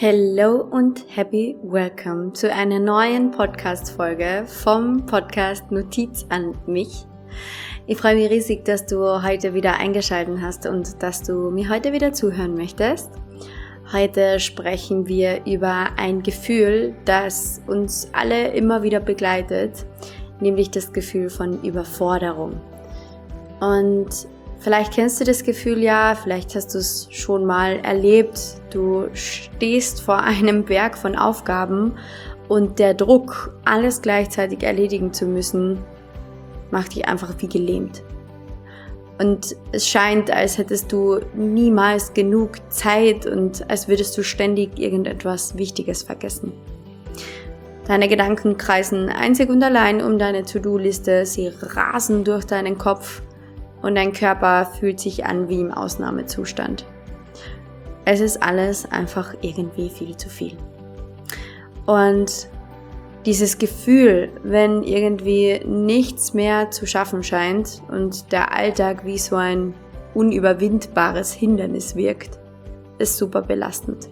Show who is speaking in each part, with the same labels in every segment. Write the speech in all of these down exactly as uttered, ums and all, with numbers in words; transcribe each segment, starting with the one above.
Speaker 1: Hello und happy welcome zu einer neuen Podcast-Folge vom Podcast Notiz an mich. Ich freue mich riesig, dass du heute wieder eingeschaltet hast und dass du mir heute wieder zuhören möchtest. Heute sprechen wir über ein Gefühl, das uns alle immer wieder begleitet, nämlich das Gefühl von Überforderung. Und vielleicht kennst du das Gefühl ja, vielleicht hast du es schon mal erlebt. Du stehst vor einem Berg von Aufgaben und der Druck, alles gleichzeitig erledigen zu müssen, macht dich einfach wie gelähmt. Und es scheint, als hättest du niemals genug Zeit und als würdest du ständig irgendetwas Wichtiges vergessen. Deine Gedanken kreisen einzig und allein um deine To-Do-Liste, sie rasen durch deinen Kopf. Und dein Körper fühlt sich an wie im Ausnahmezustand. Es ist alles einfach irgendwie viel zu viel. Und dieses Gefühl, wenn irgendwie nichts mehr zu schaffen scheint und der Alltag wie so ein unüberwindbares Hindernis wirkt, ist super belastend.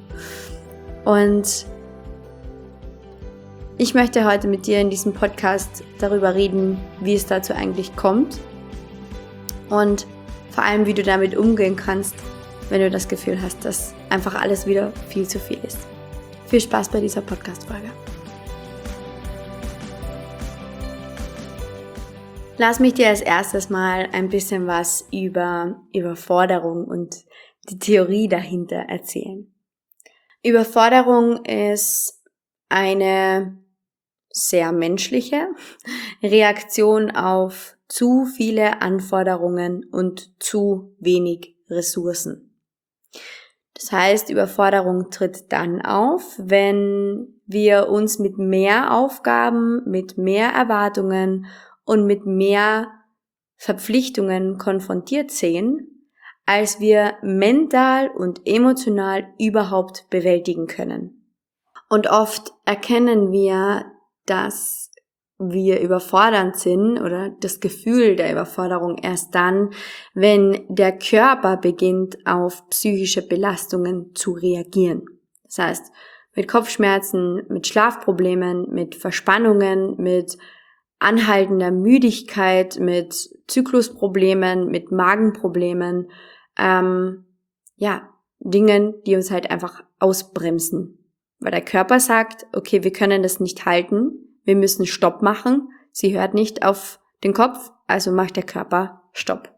Speaker 1: Und ich möchte heute mit dir in diesem Podcast darüber reden, wie es dazu eigentlich kommt. Und vor allem, wie du damit umgehen kannst, wenn du das Gefühl hast, dass einfach alles wieder viel zu viel ist. Viel Spaß bei dieser Podcast-Folge. Lass mich dir als erstes mal ein bisschen was über Überforderung und die Theorie dahinter erzählen. Überforderung ist eine sehr menschliche Reaktion auf zu viele Anforderungen und zu wenig Ressourcen. Das heißt, Überforderung tritt dann auf, wenn wir uns mit mehr Aufgaben, mit mehr Erwartungen und mit mehr Verpflichtungen konfrontiert sehen, als wir mental und emotional überhaupt bewältigen können. Und oft erkennen wir, dass wir überfordernd sind oder das Gefühl der Überforderung erst dann, wenn der Körper beginnt, auf psychische Belastungen zu reagieren. Das heißt, mit Kopfschmerzen, mit Schlafproblemen, mit Verspannungen, mit anhaltender Müdigkeit, mit Zyklusproblemen, mit Magenproblemen, ähm, ja, Dingen, die uns halt einfach ausbremsen. Weil der Körper sagt, okay, wir können das nicht halten, wir müssen Stopp machen. Sie hört nicht auf den Kopf, also macht der Körper Stopp.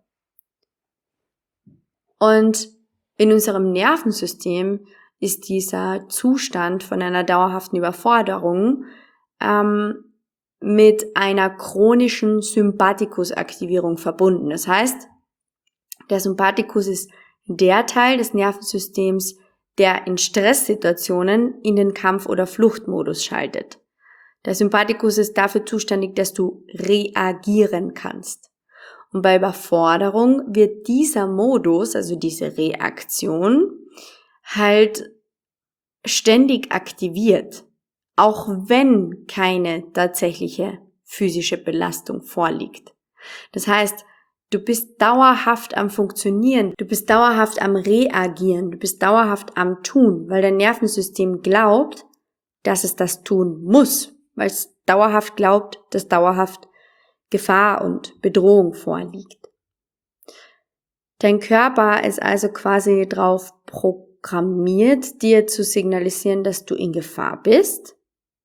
Speaker 1: Und in unserem Nervensystem ist dieser Zustand von einer dauerhaften Überforderung ähm, mit einer chronischen Sympathikusaktivierung verbunden. Das heißt, der Sympathikus ist der Teil des Nervensystems, der in Stresssituationen in den Kampf- oder Fluchtmodus schaltet. Der Sympathikus ist dafür zuständig, dass du reagieren kannst. Und bei Überforderung wird dieser Modus, also diese Reaktion, halt ständig aktiviert, auch wenn keine tatsächliche physische Belastung vorliegt. Das heißt, du bist dauerhaft am Funktionieren, du bist dauerhaft am Reagieren, du bist dauerhaft am Tun, weil dein Nervensystem glaubt, dass es das tun muss. Weil es dauerhaft glaubt, dass dauerhaft Gefahr und Bedrohung vorliegt. Dein Körper ist also quasi darauf programmiert, dir zu signalisieren, dass du in Gefahr bist.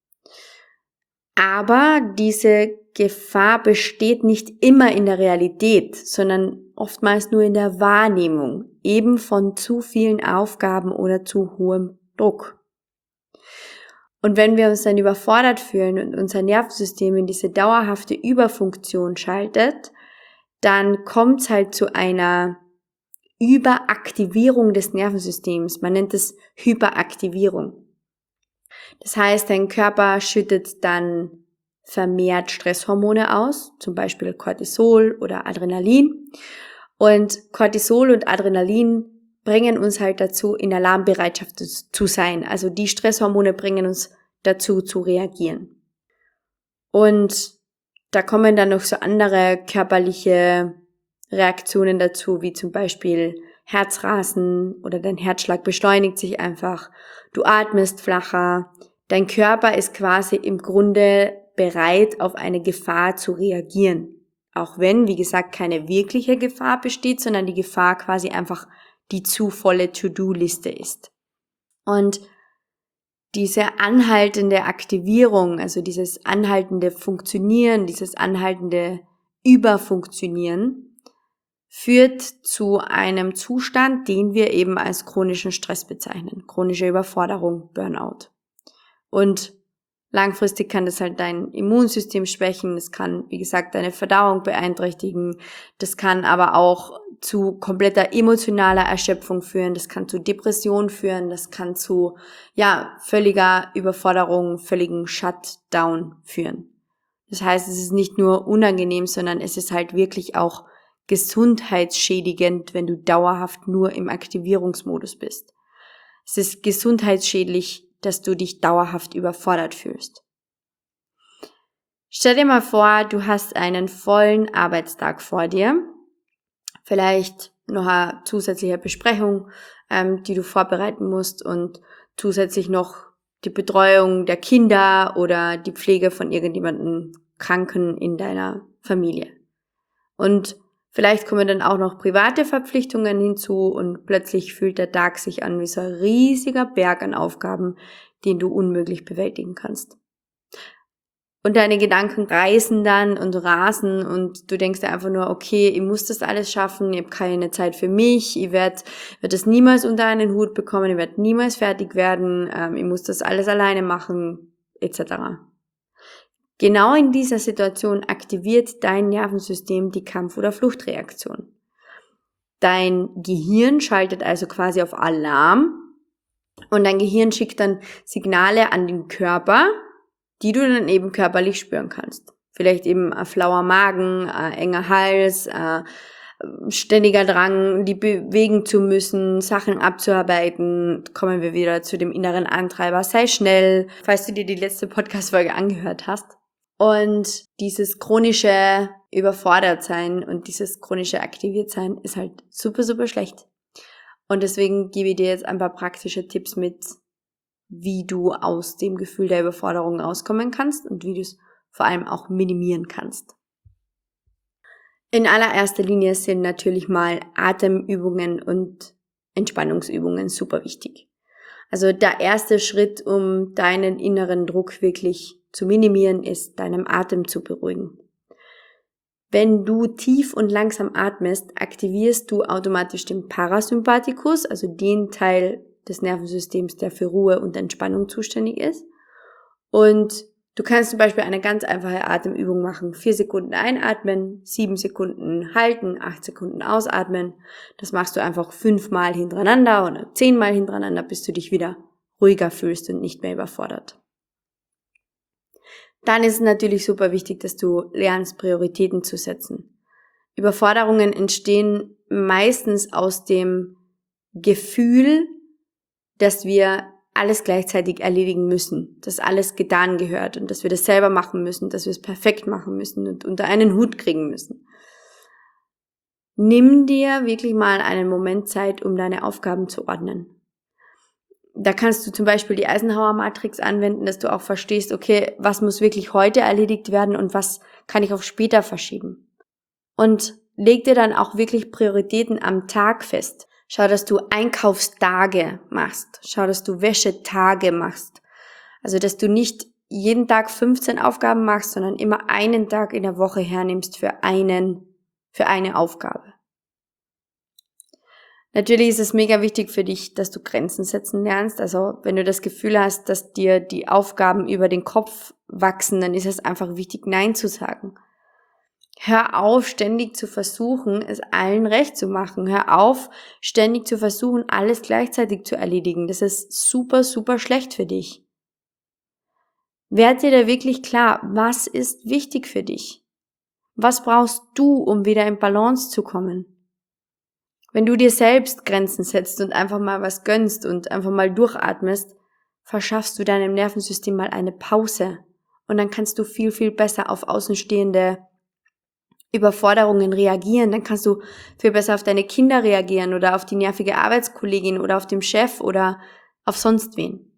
Speaker 1: Aber diese Gefahr besteht nicht immer in der Realität, sondern oftmals nur in der Wahrnehmung, eben von zu vielen Aufgaben oder zu hohem Druck. Und wenn wir uns dann überfordert fühlen und unser Nervensystem in diese dauerhafte Überfunktion schaltet, dann kommt es halt zu einer Überaktivierung des Nervensystems. Man nennt es Hyperaktivierung. Das heißt, dein Körper schüttet dann vermehrt Stresshormone aus, zum Beispiel Cortisol oder Adrenalin. Und Cortisol und Adrenalin bringen uns halt dazu, in Alarmbereitschaft zu sein. Also die Stresshormone bringen uns dazu zu reagieren. Und da kommen dann noch so andere körperliche Reaktionen dazu, wie zum Beispiel Herzrasen oder dein Herzschlag beschleunigt sich einfach. Du atmest flacher. Dein Körper ist quasi im Grunde bereit, auf eine Gefahr zu reagieren. Auch wenn, wie gesagt, keine wirkliche Gefahr besteht, sondern die Gefahr quasi einfach die zu volle To-Do-Liste ist. Und diese anhaltende Aktivierung, also dieses anhaltende Funktionieren, dieses anhaltende Überfunktionieren, führt zu einem Zustand, den wir eben als chronischen Stress bezeichnen. Chronische Überforderung, Burnout. Und langfristig kann das halt dein Immunsystem schwächen, es kann, wie gesagt, deine Verdauung beeinträchtigen, das kann aber auch zu kompletter emotionaler Erschöpfung führen, das kann zu Depression führen, das kann zu, ja, völliger Überforderung, völligen Shutdown führen. Das heißt, es ist nicht nur unangenehm, sondern es ist halt wirklich auch gesundheitsschädigend, wenn du dauerhaft nur im Aktivierungsmodus bist. Es ist gesundheitsschädlich, dass du dich dauerhaft überfordert fühlst. Stell dir mal vor, du hast einen vollen Arbeitstag vor dir, vielleicht noch eine zusätzliche Besprechung, ähm, die du vorbereiten musst und zusätzlich noch die Betreuung der Kinder oder die Pflege von irgendjemandem Kranken in deiner Familie. Und vielleicht kommen dann auch noch private Verpflichtungen hinzu und plötzlich fühlt der Tag sich an wie so ein riesiger Berg an Aufgaben, den du unmöglich bewältigen kannst. Und deine Gedanken reisen dann und rasen und du denkst dir einfach nur, okay, ich muss das alles schaffen, ich habe keine Zeit für mich, ich werde werd das niemals unter einen Hut bekommen, ich werde niemals fertig werden, ähm, ich muss das alles alleine machen, et cetera. Genau in dieser Situation aktiviert dein Nervensystem die Kampf- oder Fluchtreaktion. Dein Gehirn schaltet also quasi auf Alarm und dein Gehirn schickt dann Signale an den Körper, die du dann eben körperlich spüren kannst. Vielleicht eben ein flauer Magen, ein enger Hals, ein ständiger Drang, die bewegen zu müssen, Sachen abzuarbeiten. Kommen wir wieder zu dem inneren Antreiber. Sei schnell, falls du dir die letzte Podcast-Folge angehört hast. Und dieses chronische Überfordertsein und dieses chronische Aktiviertsein ist halt super, super schlecht. Und deswegen gebe ich dir jetzt ein paar praktische Tipps mit, wie du aus dem Gefühl der Überforderung rauskommen kannst und wie du es vor allem auch minimieren kannst. In allererster Linie sind natürlich mal Atemübungen und Entspannungsübungen super wichtig. Also der erste Schritt, um deinen inneren Druck wirklich zu minimieren, ist, deinen Atem zu beruhigen. Wenn du tief und langsam atmest, aktivierst du automatisch den Parasympathikus, also den Teil des Nervensystems, der für Ruhe und Entspannung zuständig ist. Und du kannst zum Beispiel eine ganz einfache Atemübung machen. Vier Sekunden einatmen, sieben Sekunden halten, acht Sekunden ausatmen. Das machst du einfach fünfmal hintereinander oder zehnmal hintereinander, bis du dich wieder ruhiger fühlst und nicht mehr überfordert. Dann ist es natürlich super wichtig, dass du lernst, Prioritäten zu setzen. Überforderungen entstehen meistens aus dem Gefühl, dass wir alles gleichzeitig erledigen müssen, dass alles getan gehört und dass wir das selber machen müssen, dass wir es perfekt machen müssen und unter einen Hut kriegen müssen. Nimm dir wirklich mal einen Moment Zeit, um deine Aufgaben zu ordnen. Da kannst du zum Beispiel die Eisenhower-Matrix anwenden, dass du auch verstehst, okay, was muss wirklich heute erledigt werden und was kann ich auf später verschieben. Und leg dir dann auch wirklich Prioritäten am Tag fest. Schau, dass du Einkaufstage machst. Schau, dass du Wäschetage machst. Also, dass du nicht jeden Tag fünfzehn Aufgaben machst, sondern immer einen Tag in der Woche hernimmst für einen, für eine Aufgabe. Natürlich ist es mega wichtig für dich, dass du Grenzen setzen lernst. Also, wenn du das Gefühl hast, dass dir die Aufgaben über den Kopf wachsen, dann ist es einfach wichtig, Nein zu sagen. Hör auf, ständig zu versuchen, es allen recht zu machen. Hör auf, ständig zu versuchen, alles gleichzeitig zu erledigen. Das ist super, super schlecht für dich. Werd dir da wirklich klar, was ist wichtig für dich? Was brauchst du, um wieder in Balance zu kommen? Wenn du dir selbst Grenzen setzt und einfach mal was gönnst und einfach mal durchatmest, verschaffst du deinem Nervensystem mal eine Pause. Und dann kannst du viel, viel besser auf außenstehende Überforderungen reagieren, dann kannst du viel besser auf deine Kinder reagieren oder auf die nervige Arbeitskollegin oder auf den Chef oder auf sonst wen.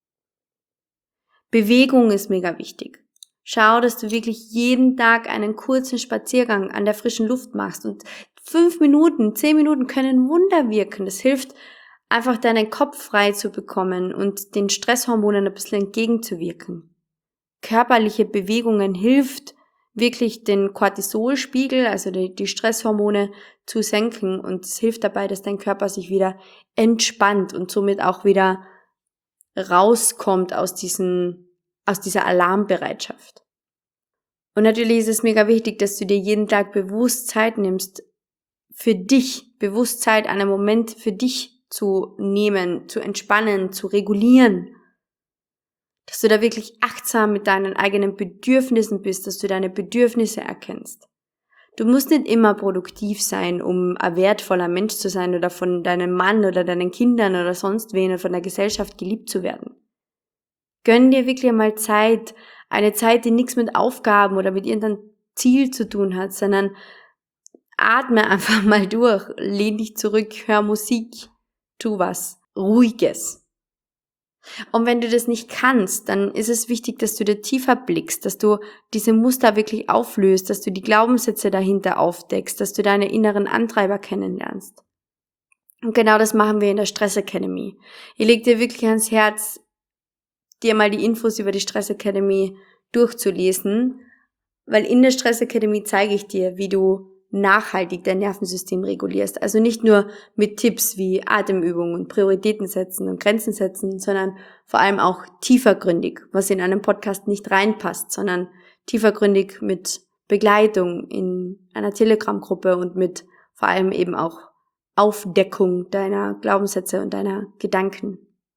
Speaker 1: Bewegung ist mega wichtig. Schau, dass du wirklich jeden Tag einen kurzen Spaziergang an der frischen Luft machst und fünf Minuten, zehn Minuten können Wunder wirken. Das hilft einfach deinen Kopf frei zu bekommen und den Stresshormonen ein bisschen entgegenzuwirken. Körperliche Bewegungen hilft wirklich den Cortisolspiegel, also die, die Stresshormone zu senken und es hilft dabei, dass dein Körper sich wieder entspannt und somit auch wieder rauskommt aus diesen, aus dieser Alarmbereitschaft. Und natürlich ist es mega wichtig, dass du dir jeden Tag bewusst Zeit nimmst, für dich, bewusst Zeit, einen Moment für dich zu nehmen, zu entspannen, zu regulieren. Dass du da wirklich achtsam mit deinen eigenen Bedürfnissen bist, dass du deine Bedürfnisse erkennst. Du musst nicht immer produktiv sein, um ein wertvoller Mensch zu sein oder von deinem Mann oder deinen Kindern oder sonst wen oder von der Gesellschaft geliebt zu werden. Gönn dir wirklich einmal Zeit, eine Zeit, die nichts mit Aufgaben oder mit irgendeinem Ziel zu tun hat, sondern atme einfach mal durch, lehn dich zurück, hör Musik, tu was Ruhiges. Und wenn du das nicht kannst, dann ist es wichtig, dass du da tiefer blickst, dass du diese Muster wirklich auflöst, dass du die Glaubenssätze dahinter aufdeckst, dass du deine inneren Antreiber kennenlernst. Und genau das machen wir in der Stress Academy. Ich leg dir wirklich ans Herz, dir mal die Infos über die Stress Academy durchzulesen, weil in der Stress Academy zeige ich dir, wie du nachhaltig dein Nervensystem regulierst. Also nicht nur mit Tipps wie Atemübungen, Prioritäten setzen und Grenzen setzen, sondern vor allem auch tiefergründig, was in einem Podcast nicht reinpasst, sondern tiefergründig mit Begleitung in einer Telegram-Gruppe und mit vor allem eben auch Aufdeckung deiner Glaubenssätze und deiner Gedanken.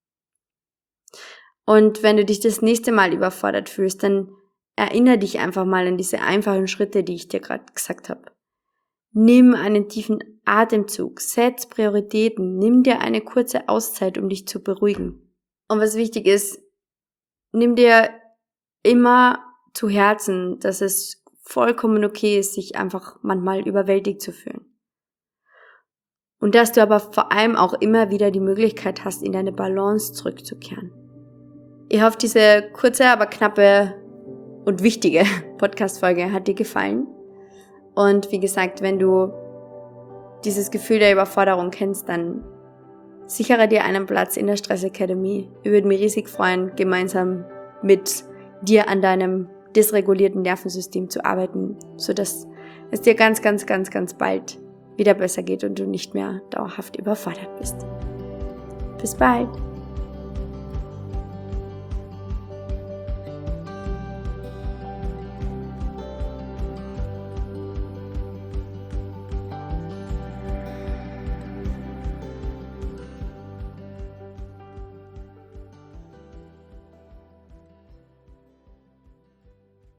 Speaker 1: Und wenn du dich das nächste Mal überfordert fühlst, dann erinnere dich einfach mal an diese einfachen Schritte, die ich dir gerade gesagt habe. Nimm einen tiefen Atemzug, setz Prioritäten, nimm dir eine kurze Auszeit, um dich zu beruhigen. Und was wichtig ist, nimm dir immer zu Herzen, dass es vollkommen okay ist, sich einfach manchmal überwältigt zu fühlen. Und dass du aber vor allem auch immer wieder die Möglichkeit hast, in deine Balance zurückzukehren. Ich hoffe, diese kurze, aber knappe und wichtige Podcast-Folge hat dir gefallen. Und wie gesagt, wenn du dieses Gefühl der Überforderung kennst, dann sichere dir einen Platz in der Stress Academy. Ich würde mich riesig freuen, gemeinsam mit dir an deinem dysregulierten Nervensystem zu arbeiten, sodass es dir ganz, ganz, ganz, ganz bald wieder besser geht und du nicht mehr dauerhaft überfordert bist. Bis bald!